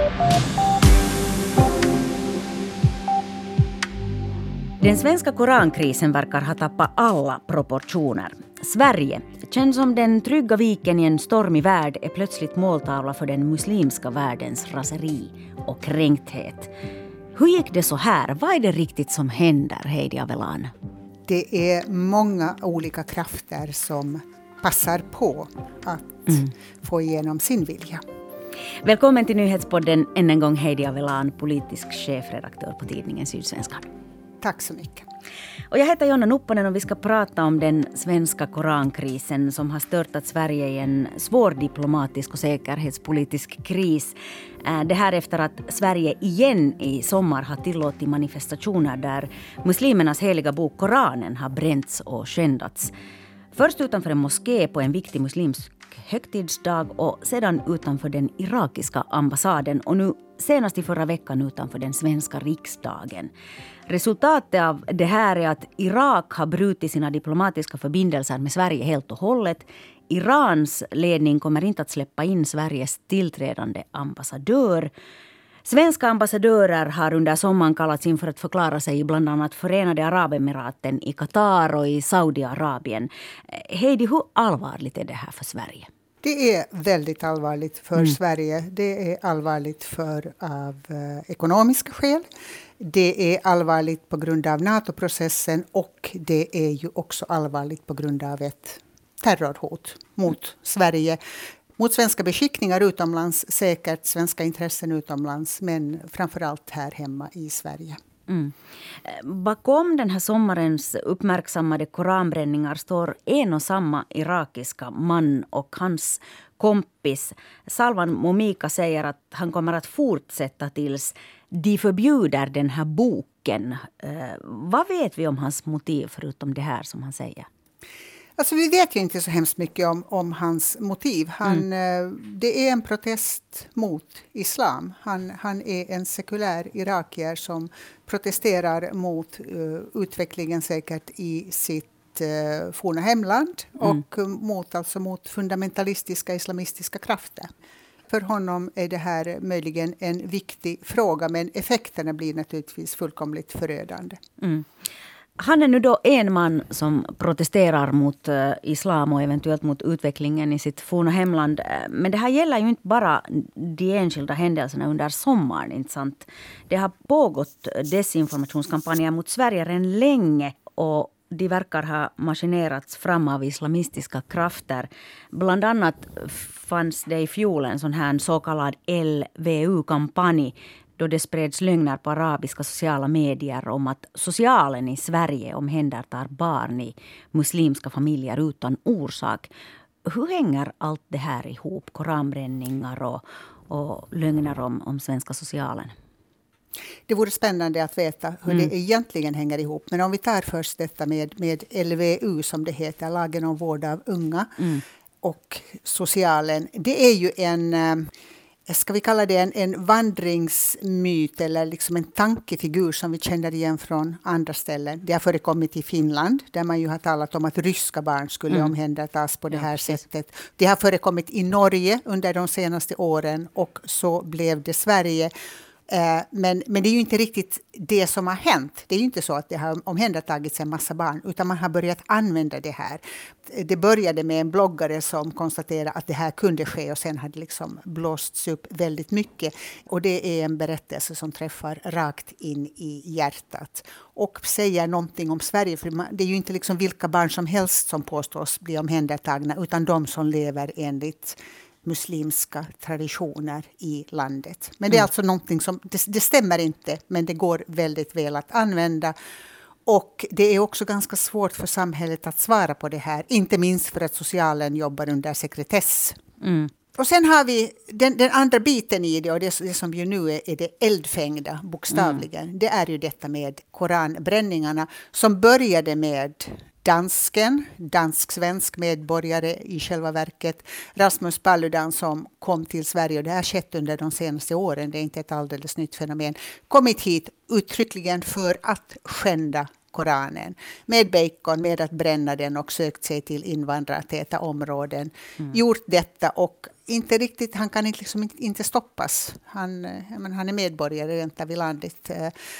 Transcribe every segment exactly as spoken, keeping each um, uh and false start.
Den svenska korankrisen verkar ha tappat alla proportioner. Sverige, känd som den trygga viken i en stormig värld, är plötsligt måltavla för den muslimska världens raseri och kränkthet. Hur gick det så här? Vad är det riktigt som händer, Heidi Avelan? Det är många olika krafter som passar på att mm. få igenom sin vilja. Välkommen till Nyhetspodden än en gång, Heidi Avelan, politisk chefredaktör på tidningen Sydsvenskan. Tack så mycket. Och jag heter Jonna Nupponen och vi ska prata om den svenska korankrisen som har störtat Sverige i en svår diplomatisk och säkerhetspolitisk kris. Det här efter att Sverige igen i sommar har tillåtit manifestationer där muslimernas heliga bok Koranen har bränts och skändats. Först utanför en moské på en viktig muslimsk högtidsdag och sedan utanför den irakiska ambassaden och nu senast i förra veckan utanför den svenska riksdagen. Resultatet av det här är att Irak har brutit sina diplomatiska förbindelser med Sverige helt och hållet. Irans ledning kommer inte att släppa in Sveriges tillträdande ambassadör. Svenska ambassadörer har under sommaren kallats in för att förklara sig i bland annat Förenade Arabemiraten, i Qatar och i Saudiarabien. Heidi, hur allvarligt är det här för Sverige? Det är väldigt allvarligt för mm. Sverige. Det är allvarligt för av eh, ekonomiska skäl. Det är allvarligt på grund av NATO-processen och det är ju också allvarligt på grund av ett terrorhot mot Sverige. Mot svenska beskickningar utomlands, säkert svenska intressen utomlands, men framförallt här hemma i Sverige. Mm. Bakom den här sommarens uppmärksammade koranbränningar står en och samma irakiska man och hans kompis. Salwan Momika säger att han kommer att fortsätta tills de förbjuder den här boken. Eh, vad vet vi om hans motiv förutom det här som han säger? Alltså vi vet ju inte så hemskt mycket om, om hans motiv. Han, mm. Det är en protest mot islam. Han, han är en sekulär irakier som protesterar mot uh, utvecklingen säkert i sitt uh, forna hemland. Mm. Och uh, mot, alltså mot fundamentalistiska islamistiska krafter. För honom är det här möjligen en viktig fråga, men effekterna blir naturligtvis fullkomligt förödande. Mm. Han är nu då en man som protesterar mot uh, islam och eventuellt mot utvecklingen i sitt forna hemland. Men det här gäller ju inte bara de enskilda händelserna under sommaren, inte sant? Det har pågått desinformationskampanjer mot Sverige redan länge och de verkar ha maskinerats fram av islamistiska krafter. Bland annat fanns det i fjol en sån här så kallad L V U-kampanj då det spreds lögner på arabiska sociala medier om att socialen i Sverige omhändertar barn i muslimska familjer utan orsak. Hur hänger allt det här ihop? Koranbränningar och, och lögner om, om svenska socialen? Det vore spännande att veta hur mm. det egentligen hänger ihop. Men om vi tar först detta med, med L V U som det heter, lagen om vård av unga mm. och socialen. Det är ju en... Ska vi kalla det en, en vandringsmyt eller liksom en tankefigur som vi känner igen från andra ställen. Det har förekommit i Finland där man ju har talat om att ryska barn skulle mm. omhändertas på det här ja, sättet. Det har förekommit i Norge under de senaste åren och så blev det Sverige. Men, men det är ju inte riktigt det som har hänt. Det är ju inte så att det har omhändertagits en massa barn utan man har börjat använda det här. Det började med en bloggare som konstaterade att det här kunde ske och sen hade det liksom blåsts upp väldigt mycket. Och det är en berättelse som träffar rakt in i hjärtat och säger någonting om Sverige. För det är ju inte liksom vilka barn som helst som påstås bli omhändertagna utan de som lever enligt muslimska traditioner i landet. Men det är mm. alltså någonting som, det, det stämmer inte, men det går väldigt väl att använda. Och det är också ganska svårt för samhället att svara på det här. Inte minst för att socialen jobbar under sekretess. Mm. Och sen har vi den, den andra biten i det och det, det som ju nu är, är det eldfängda bokstavligen. Mm. Det är ju detta med koranbränningarna som började med dansken, dansk-svensk medborgare i själva verket, Rasmus Paludan som kom till Sverige och det har skett under de senaste åren, det är inte ett alldeles nytt fenomen, kommit hit uttryckligen för att skända Koranen med bacon, med att bränna den och sökt sig till invandrartäta områden. Mm. Gjort detta och inte riktigt, han kan inte, liksom, inte stoppas. Han, men han är medborgare rent vid landet.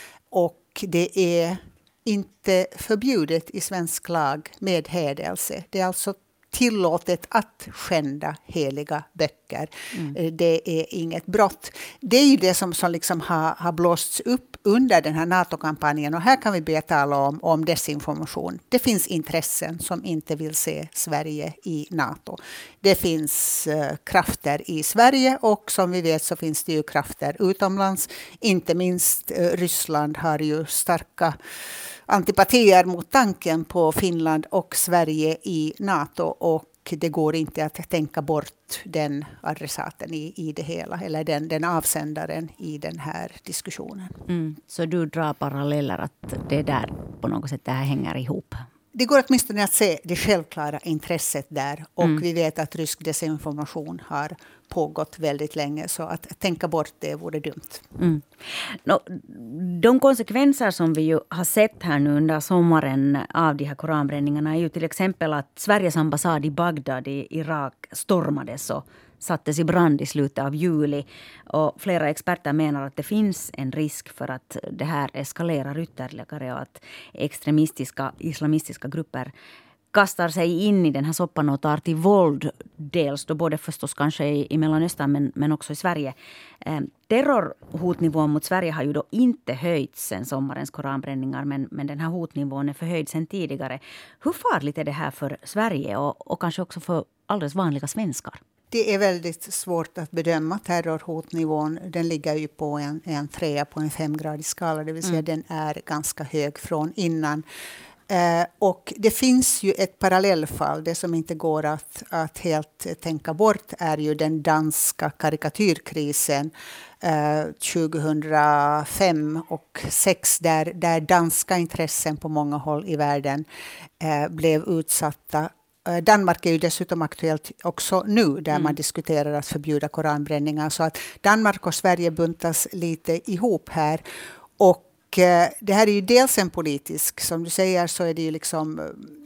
Och det är inte förbjudet i svensk lag med hädelse. Det är alltså tillåtet att skända heliga böcker. Mm. Det är inget brott. Det är ju det som, som liksom har, har blåsts upp under den här NATO-kampanjen. Och här kan vi börja tala om, om desinformation. Det finns intressen som inte vill se Sverige i NATO. Det finns uh, krafter i Sverige och som vi vet så finns det ju krafter utomlands. Inte minst uh, Ryssland har ju starka antipatier mot tanken på Finland och Sverige i NATO, och det går inte att tänka bort den adressaten i, i det hela, eller den, den avsändaren i den här diskussionen. Mm. Så du drar paralleller att det där på något sätt det här hänger ihop? Det går åtminstone att se det självklara intresset där, och mm. vi vet att rysk desinformation har pågått väldigt länge, så att tänka bort det vore dumt. Mm. No, de konsekvenser som vi ju har sett här nu under sommaren av de här koranbränningarna är ju till exempel att Sveriges ambassad i Bagdad i Irak stormades och sattes i brand i slutet av juli. Och flera experter menar att det finns en risk för att det här eskalerar ytterligare och att extremistiska islamistiska grupper kastar sig in i den här soppan och tar till våld, dels då både förstås kanske i, i Mellanöstern men, men också i Sverige. Eh, terrorhotnivån mot Sverige har ju då inte höjts sen sommarens koranbränningar, men, men den här hotnivån är förhöjd sen tidigare. Hur farligt är det här för Sverige och, och kanske också för alldeles vanliga svenskar? Det är väldigt svårt att bedöma terrorhotnivån. Den ligger ju på en, en trea på en femgradig skala, det vill säga mm. den är ganska hög från innan. Eh, och det finns ju ett parallellfall, det som inte går att, att helt tänka bort är ju den danska karikatyrkrisen eh, tjugohundrafem och sex där, där danska intressen på många håll i världen eh, blev utsatta. Danmark är ju dessutom aktuellt också nu där mm. man diskuterar att förbjuda koranbränningar, så att Danmark och Sverige buntas lite ihop här. Och det här är ju dels en politisk, som du säger så är det ju liksom,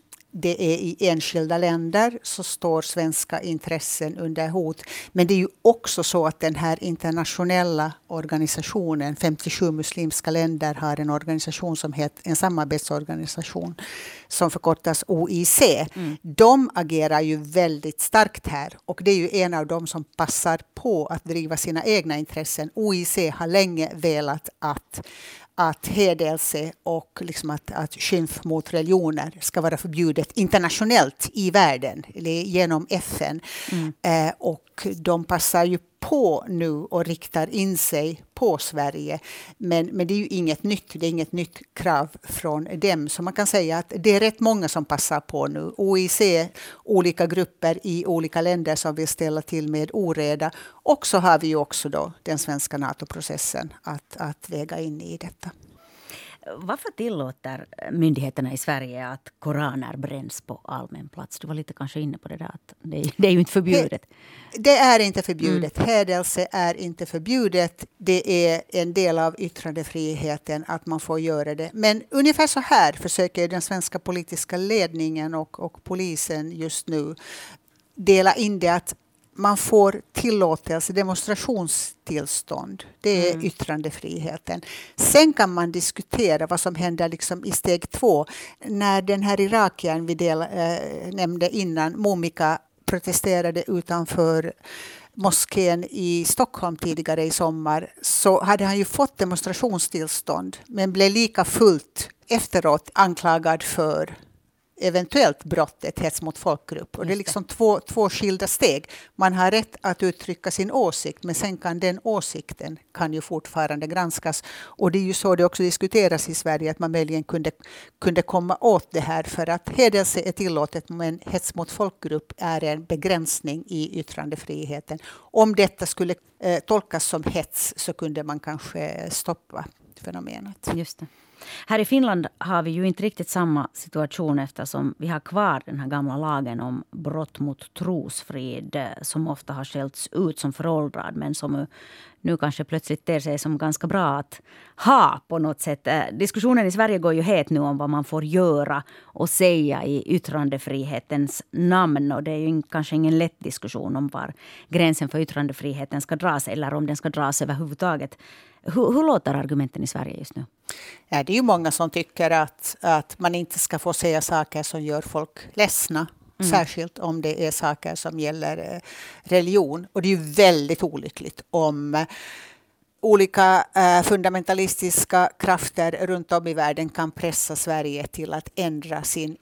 det är i enskilda länder så står svenska intressen under hot. Men det är ju också så att den här internationella organisationen, femtiosju muslimska länder har en organisation som heter, en samarbetsorganisation som förkortas O I C. Mm. De agerar ju väldigt starkt här, och det är ju en av dem som passar på att driva sina egna intressen. O I C har länge velat att att hädelse och liksom att, att skymf mot religioner ska vara förbjudet internationellt i världen eller genom F N. Mm. Eh, och de passar ju på nu och riktar in sig på Sverige. Men, men det är ju inget nytt. Det är inget nytt krav från dem. Så man kan säga att det är rätt många som passar på nu. O I C, olika grupper i olika länder som vill ställa till med oreda. Och så har vi ju också då den svenska NATO-processen att, att väga in i detta. Varför tillåter myndigheterna i Sverige att koraner bränns på allmän plats? Du var lite kanske inne på det där, att det, det är ju inte förbjudet. Det, det är inte förbjudet. Mm. Hädelse är inte förbjudet. Det är en del av yttrandefriheten att man får göra det. Men ungefär så här försöker den svenska politiska ledningen och, och polisen just nu dela in det, att man får tillåtelse, demonstrationstillstånd. Det är mm. yttrandefriheten. Sen kan man diskutera vad som händer liksom i steg två. När den här irakiern vi del, äh, nämnde innan, Momika, protesterade utanför moskén i Stockholm tidigare i sommar, så hade han ju fått demonstrationstillstånd men blev lika fullt efteråt anklagad för eventuellt brottet hets mot folkgrupp. Och det är liksom två, två skilda steg. Man har rätt att uttrycka sin åsikt, men sen kan den åsikten kan ju fortfarande granskas. Och det är ju så det också diskuteras i Sverige, att man möjligen kunde, kunde komma åt det här, för att hädelse är tillåtet, men hets mot folkgrupp är en begränsning i yttrandefriheten. Om detta skulle eh, tolkas som hets så kunde man kanske stoppa fenomenet. Just det. Här i Finland har vi ju inte riktigt samma situation, eftersom vi har kvar den här gamla lagen om brott mot trosfrid som ofta har skällts ut som föråldrad, men som nu kanske plötsligt ter sig som ganska bra att ha på något sätt. Diskussionen i Sverige går ju het nu om vad man får göra och säga i yttrandefrihetens namn. Och det är ju kanske ingen lätt diskussion om var gränsen för yttrandefriheten ska dras eller om den ska dras överhuvudtaget. Hur, hur låter argumenten i Sverige just nu? Ja, det är ju många som tycker att, att man inte ska få säga saker som gör folk ledsna. Mm. Särskilt om det är saker som gäller religion. Och det är ju väldigt olyckligt om olika eh, fundamentalistiska krafter runt om i världen kan pressa Sverige till att ändra sin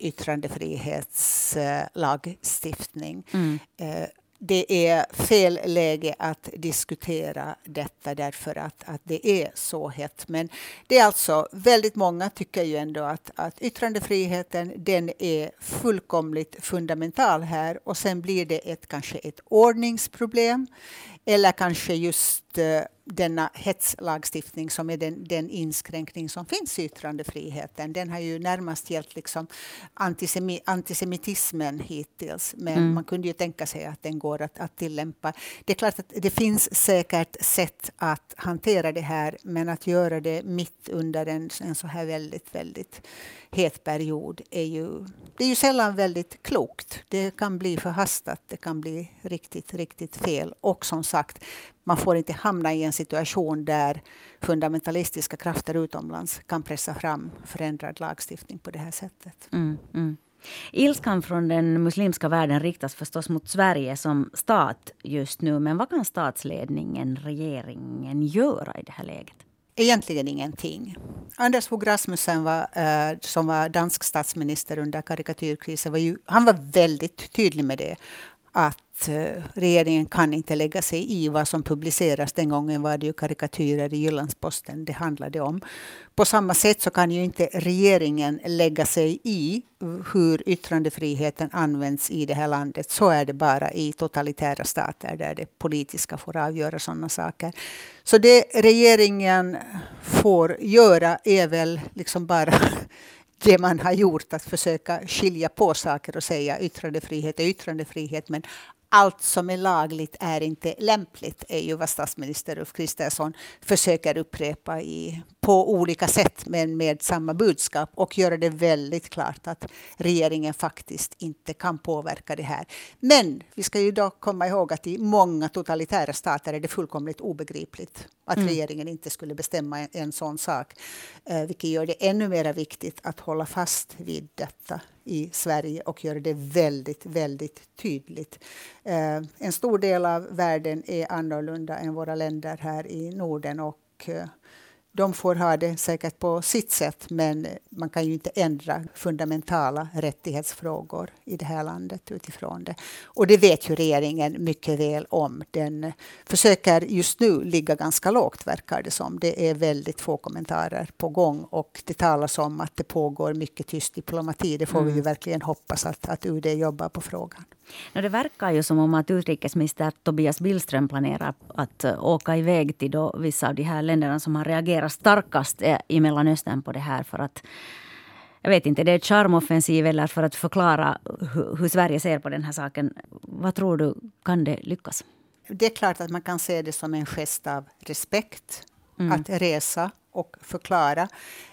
yttrandefrihetslagstiftning. Mm. Eh, Det är fel läge att diskutera detta därför att, att det är så hett. Men det är alltså väldigt många tycker ju ändå att, att yttrandefriheten den är fullkomligt fundamental här. Och sen blir det ett, kanske ett ordningsproblem. Eller kanske just uh, denna hetslagstiftning som är den, den inskränkning som finns i yttrandefriheten. Den har ju närmast gällt liksom antisemi, antisemitismen hittills. Men mm. man kunde ju tänka sig att den går att, att tillämpa. Det är klart att det finns säkert sätt att hantera det här. Men att göra det mitt under en, en så här väldigt, väldigt het period är ju, det är ju sällan väldigt klokt. Det kan bli förhastat. Det kan bli riktigt, riktigt fel. Och som sagt, man får inte hamna i en situation där fundamentalistiska krafter utomlands kan pressa fram förändrad lagstiftning på det här sättet. Mm, mm. Ilskan från den muslimska världen riktas förstås mot Sverige som stat just nu. Men vad kan statsledningen, regeringen göra i det här läget? Egentligen ingenting. Anders Fogh Rasmussen var, eh, som var dansk statsminister under karikatyrkrisen, var ju, han var väldigt tydlig med det. Att eh, regeringen kan inte lägga sig i vad som publiceras. Den gången var det ju karikatyrer i Jyllandsposten det handlade om. På samma sätt så kan ju inte regeringen lägga sig i hur yttrandefriheten används i det här landet. Så är det bara i totalitära stater där det politiska får avgöra sådana saker. Så det regeringen får göra är väl liksom bara det man har gjort, att försöka skilja på saker och säga yttrandefrihet är yttrandefrihet, men allt som är lagligt är inte lämpligt, är ju vad statsminister Ulf Kristersson försöker upprepa i, på olika sätt men med samma budskap, och göra det väldigt klart att regeringen faktiskt inte kan påverka det här. Men vi ska ju dock komma ihåg att i många totalitära stater är det fullkomligt obegripligt att mm. regeringen inte skulle bestämma en, en sån sak. Eh, vilket gör det ännu mer viktigt att hålla fast vid detta i Sverige och göra det väldigt, väldigt tydligt. Eh, en stor del av världen är annorlunda än våra länder här i Norden, och eh, de får ha det säkert på sitt sätt, men man kan ju inte ändra fundamentala rättighetsfrågor i det här landet utifrån det. Och det vet ju regeringen mycket väl om. Den försöker just nu ligga ganska lågt, verkar det som. Det är väldigt få kommentarer på gång, och det talas om att det pågår mycket tyst diplomati. Det får mm. vi ju verkligen hoppas att, att U D jobbar på frågan. Det verkar ju som om att utrikesminister Tobias Billström planerar att åka iväg till då vissa av de här länderna som har reagerat starkast i Mellanöstern på det här, för att, jag vet inte, det är ett charmoffensiv eller för att förklara hur, hur Sverige ser på den här saken. Vad tror du, kan det lyckas? Det är klart att man kan se det som en gest av respekt mm. att resa och förklara.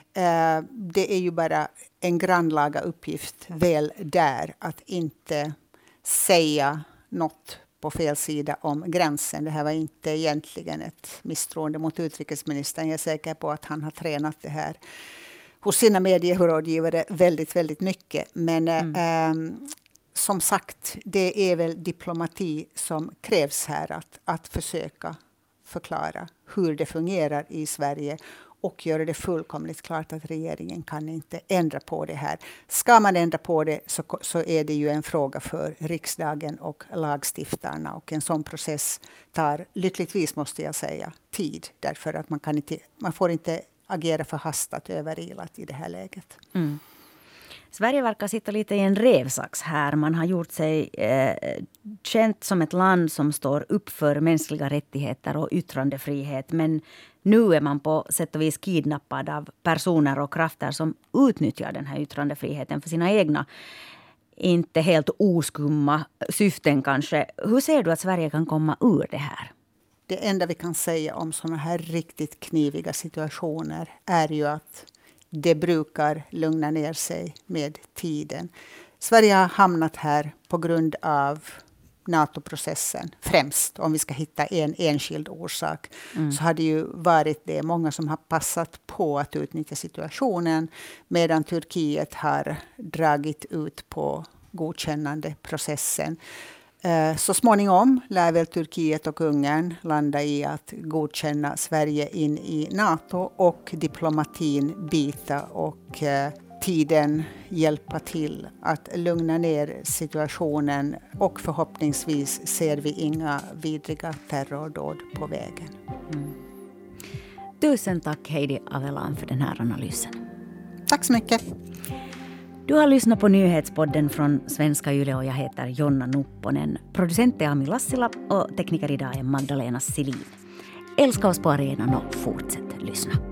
Det är ju bara en grannlaga uppgift väl där att inte säga något på fel sida om gränsen. Det här var inte egentligen ett misstroende mot utrikesministern. Jag är säker på att han har tränat det här hos sina medierådgivare väldigt, väldigt mycket. Men mm. eh, som sagt, det är väl diplomati som krävs här, att, att försöka förklara hur det fungerar i Sverige och göra det fullkomligt klart att regeringen kan inte ändra på det här. Ska man ändra på det så, så är det ju en fråga för riksdagen och lagstiftarna, och en sån process tar, lyckligtvis måste jag säga, tid, därför att man, kan inte, man får inte agera förhastat överilat i det här läget. Mm. Sverige verkar sitta lite i en revsax här. Man har gjort sig eh, känt som ett land som står upp för mänskliga rättigheter och yttrandefrihet. Men nu är man på sätt och vis kidnappad av personer och krafter som utnyttjar den här yttrandefriheten för sina egna, inte helt oskumma syften kanske. Hur ser du att Sverige kan komma ur det här? det enda vi kan säga om sådana här riktigt kniviga situationer är ju att det brukar lugna ner sig med tiden. Sverige har hamnat här på grund av NATO-processen främst. Om vi ska hitta en enskild orsak mm. så har det ju varit det många som har passat på att utnyttja situationen, medan Turkiet har dragit ut på godkännande processen. Så småningom lär väl Turkiet och Ungern landa i att godkänna Sverige in i NATO och diplomatin bita och tiden hjälpa till att lugna ner situationen, och förhoppningsvis ser vi inga vidriga terrordåd på vägen. Mm. Tusen tack Heidi Avelan för den här analysen. Tack så mycket. Du har lyssnat på nyhetspodden från Svenska Yle och jag heter Jonna Nupponen. Producent är Ami Lassila och tekniker idag är Magdalena Selin. Älska oss på arenan och fortsätt lyssna.